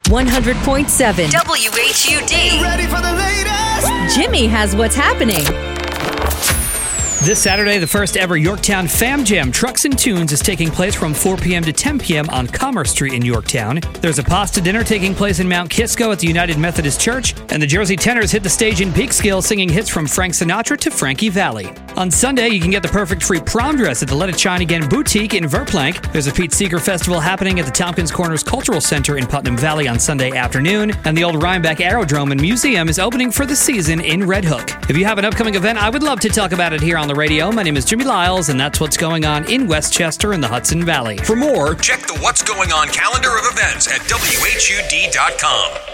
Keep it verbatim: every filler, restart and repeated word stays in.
one hundred point seven W H U D. Ready for the latest? Jimmy has what's happening. This Saturday, the first ever Yorktown Fam Jam Trucks and Tunes is taking place from four p.m. to ten p.m. on Commerce Street in Yorktown. There's a pasta dinner taking place in Mount Kisco at the United Methodist Church, and the Jersey Tenors hit the stage in Peekskill singing hits from Frank Sinatra to Frankie Valli. On Sunday, you can get the perfect free prom dress at the Let It Shine Again Boutique in Verplank. There's a Pete Seeger Festival happening at the Tompkins Corners Cultural Center in Putnam Valley on Sunday afternoon, and the old Rhinebeck Aerodrome and Museum is opening for the season in Red Hook. If you have an upcoming event, I would love to talk about it here on the radio. My name is Jimmy Lyles, and that's what's going on in Westchester and the Hudson Valley. For more, check the What's Going On calendar of events at W H U D dot com.